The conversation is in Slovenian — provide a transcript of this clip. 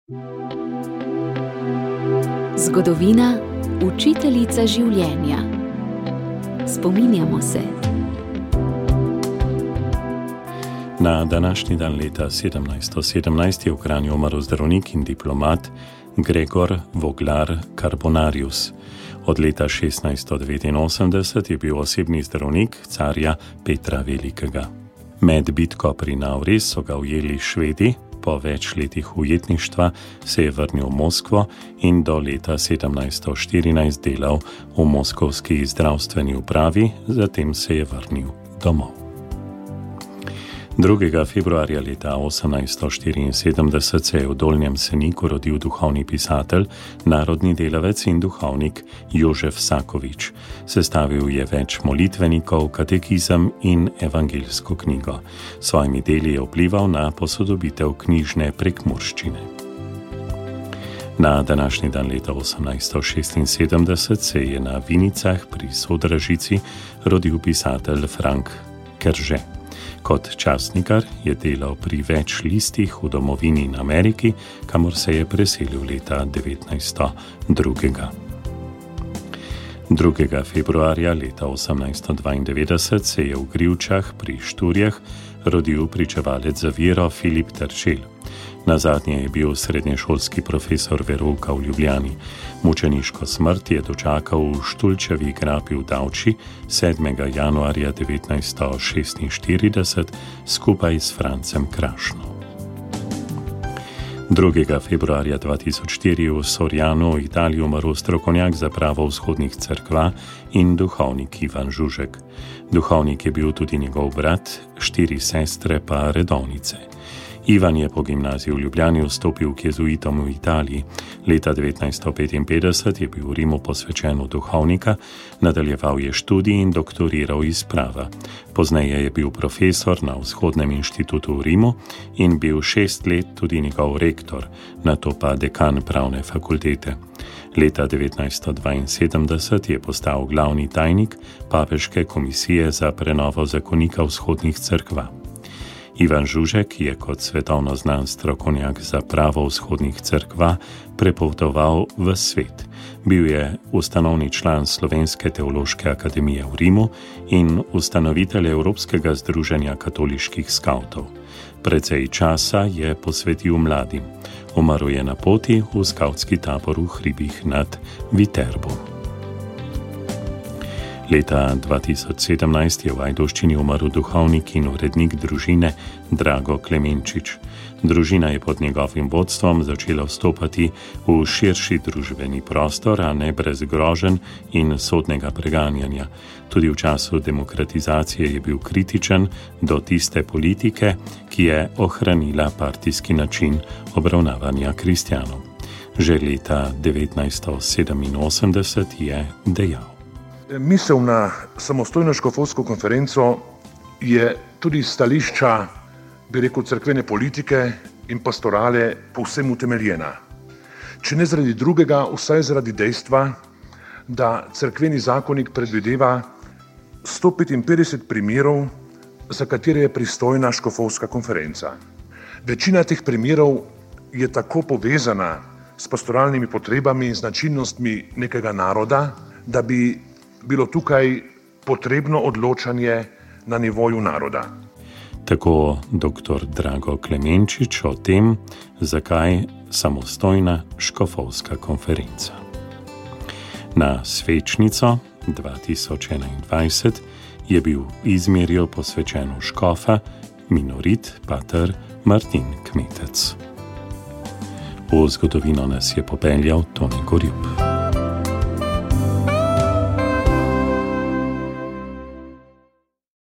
Zgodovina, učiteljica življenja. Spominjamo se. Na današnji dan leta 1717 je v Kranju umrl zdravnik in diplomat Gregor Voglar Carbonarius. Od leta 1689 je bil osebni zdravnik carja Petra Velikega. Med bitko pri Nauris so ga ujeli Švedi, po več letih ujetništva se je vrnil v Moskvo in do leta 1714 delal v moskovski zdravstveni upravi, zatem se je vrnil domov. 2. februarja leta 1874 se je v Dolnjem Seniku rodil duhovni pisatelj, narodni delavec in duhovnik Jožef Sakovič. Sestavil je več molitvenikov, katekizem in evangeljsko knjigo. S svojimi deli je vplival na posodobitev knjižne prekmurščine. Na današnji dan leta 1876 se je na Vinicah pri Sodražici rodil pisatelj Frank Kerže. Kot časnikar je delal pri več listih v domovini in Ameriki, kamor se je preselil leta 1902. 2. februarja leta 1892 se je v Grivčah pri Šturjah rodil pričevalec za vero Filip Teršelj. Nazadnje je bil srednješolski profesor verouka v Ljubljani. Mučeniško smrt je dočakal v Štulčevi grapi v Davči 7. januarja 1946 skupaj s Francem Krašno. 2. februarja 2004 v Sorianu v Italiji umrl strokovnjak za pravo vzhodnih cerkva in duhovnik Ivan Žužek. Duhovnik je bil tudi njegov brat, 4 sestre pa redovnice. Ivan je po gimnaziji v Ljubljani vstopil k jezuitom v Italiji. Leta 1955 je bil v Rimu posvečen v duhovnika, nadaljeval je študij in doktoriral iz prava. Pozneje je bil profesor na Vzhodnem inštitutu v Rimu in bil 6 let tudi njegov rektor, nato pa dekan pravne fakultete. Leta 1972 je postal glavni tajnik Papeške komisije za prenovo zakonika vzhodnih cerkva. Ivan Žužek je kot svetovno znan strokovnjak za pravo vzhodnih cerkva prepotoval v svet. Bil je ustanovni član Slovenske teološke akademije v Rimu in ustanovitelj Evropskega združenja katoliških skavtov. Precej časa je posvetil mladim. Umrl je na poti v skavtski tabor v hribih nad Viterbom. Leta 2017 je v Ajdovščini umrl duhovnik in urednik družine Drago Klemenčič. Družina je pod njegovim vodstvom začela vstopati v širši družbeni prostor, a ne brez groženj in sodnega preganjanja. Tudi v času demokratizacije je bil kritičen do tiste politike, ki je ohranila partijski način obravnavanja kristjanov. Že leta 1987 je dejal: Misel na samostojno škofovsko konferenco je tudi stališča, cerkvene politike in pastorale povsem utemeljena. Če ne zaradi drugega, vsaj zaradi dejstva, da cerkveni zakonik predvideva 155 primerov, za katere je pristojna škofovska konferenca. Večina teh primerov je tako povezana s pastoralnimi potrebami in značilnostmi nekega naroda, da bi bilo tukaj potrebno odločanje na nivoju naroda. Tako dr. Drago Klemenčič o tem, zakaj samostojna škofovska konferenca. Na svečnico 2021 je bil Izmirju posvečen škofa minorit pater Martin Kmetec. V zgodovino nas je popeljal Toni Gorjup.